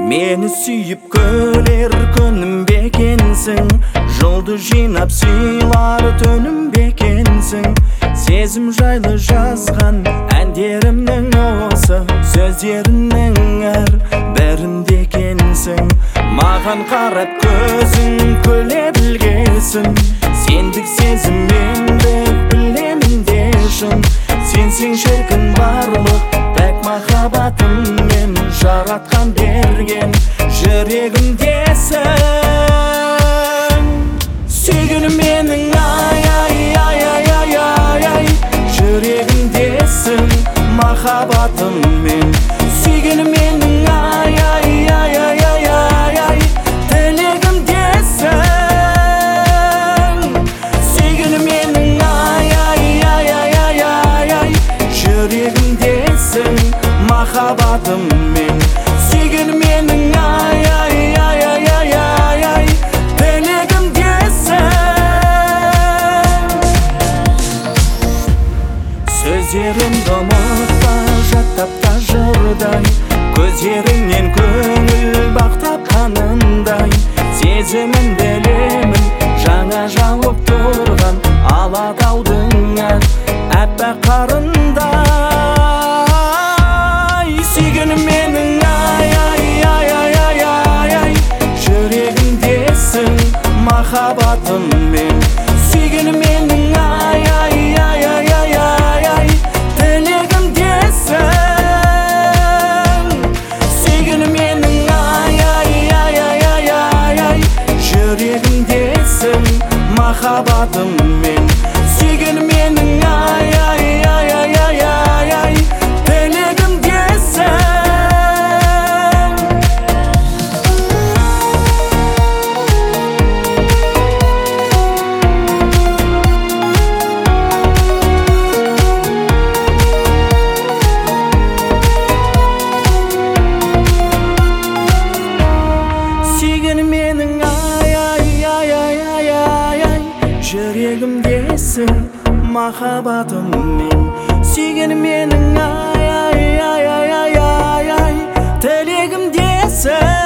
Meni sүйіп көлер күнім бекенсің, жолды жинап сыйлар төнім бекенсің. Сезім жайлы жазған әндерімнің осы, сөздерінің әр бәрінде екенсің. Маған қарап көзің күле білгесін, сендік сезімменді білемін де шын. Сенсің шіркін барлық пәк махаббатыммен жаратқан берген жүрегімдесің. Сүйгенім менің ай, жүрегімдесің махаббатыммен. Сүйгенім менің ай, тілегімдесің. Сүйгенім менің ай, жүрегімдесің махаббатыммен. Сүйгенім менің ай, тілегімдесің. Сөздерімді ұмытпа, жаттап та жырдай, көздеріңнен көңіл бақтап қанындай. Сезімін білемін, жаңа жауып тұрған алатаудың әппақ қарындай. Сүйгенім менің ай, жүрегімдесің махаббатыммен. Сүйгенім менің ай, тілегімдесің. Сүйгенім менің ай, жүрегімдесің махаббатыммен. Сүйгенім менің ай, тілегімдесің. Сүйгенім менің жүрегімдесің махаббатыммен. Сүйгенім менің ай, тілегімдесің.